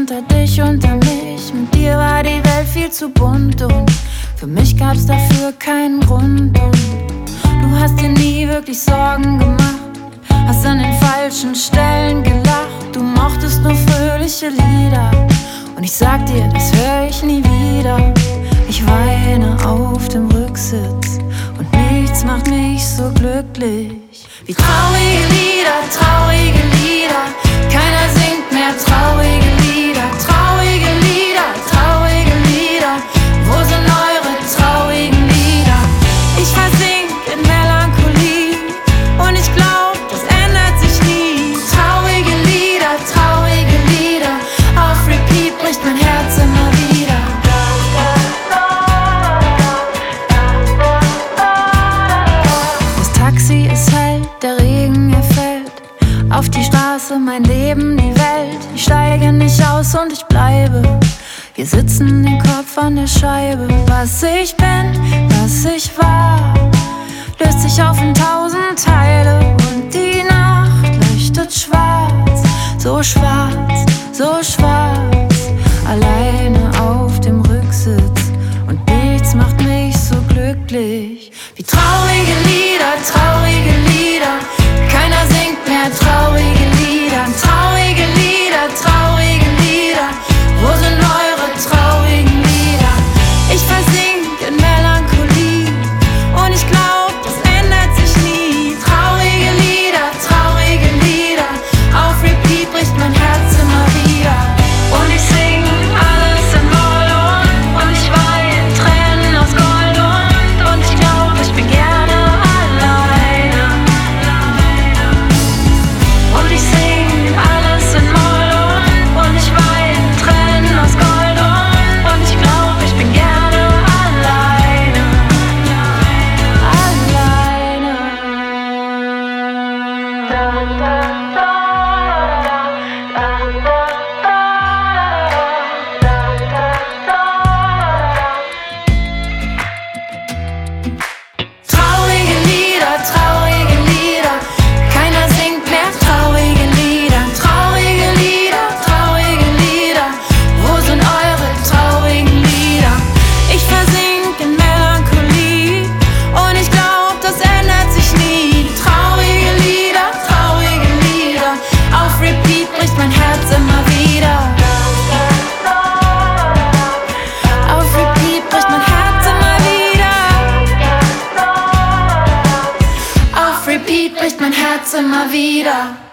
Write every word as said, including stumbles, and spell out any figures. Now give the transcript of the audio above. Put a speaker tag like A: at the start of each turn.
A: unter dich, unter mich. Mit dir war die Welt viel zu bunt und für mich gab's dafür keinen Grund. Und du hast dir nie wirklich Sorgen gemacht, hast an den falschen Stellen gelacht. Du mochtest nur fröhliche Lieder und ich sag dir, das hör ich nie wieder. Ich weine auf dem Rücksitz und nichts macht mich so glücklich wie traurige Lieder, traurige Lieder. Keiner singt mehr traurige Lieder, traurige Lieder, traurige Lieder. Wo sind eure traurigen Lieder? Ich versink in Melancholie und ich glaub, das ändert sich nie. Traurige Lieder, traurige Lieder. Auf Repeat bricht mein Herz immer wieder. Das Taxi ist hell, der Regen, er fällt auf die Straße, mein Leben, die Welt. Ich steige nicht aus und ich bleibe hier sitzen, den Kopf an der Scheibe. Was ich bin, was ich war, löst sich auf in tausend Teile und die Nacht leuchtet schwarz, so schwarz, so schwarz. Alleine auf dem Rücksitz und nichts macht mich so glücklich wie traurige Lieder, traurige Lieder. Keiner singt mehr traurige Lieder, traurige Lieder, traurige Lieder. Wo sind eure traurigen Lieder? Ich versink in Melancholie und ich glaub, das ändert sich nie. Traurige Lieder, traurige Lieder. Auf Repeat bricht mein Herz immer wieder. Und ich sing alles in Moll und ich wein Tränen aus Gold und, und ich glaub, ich bin gerne alleine. Und ich sing alles in Moll und ich wein Tränen aus Gold und, und ich glaub, ich bin gerne alleine. Alleine. Da, da, da, da, da, da. Traurige Lieder, traurige Lieder. Keiner singt mehr traurige Lieder. Traurige Lieder, traurige Lieder. Wo sind eure traurigen Lieder? Ich versink in Melancholie und ich glaub, das ändert sich nie. Traurige Lieder, traurige Lieder. Auf Repeat bricht mein Herz immer wieder. Auf Repeat bricht mein Herz immer wieder. Auf Repeat bricht mein Herz immer wieder.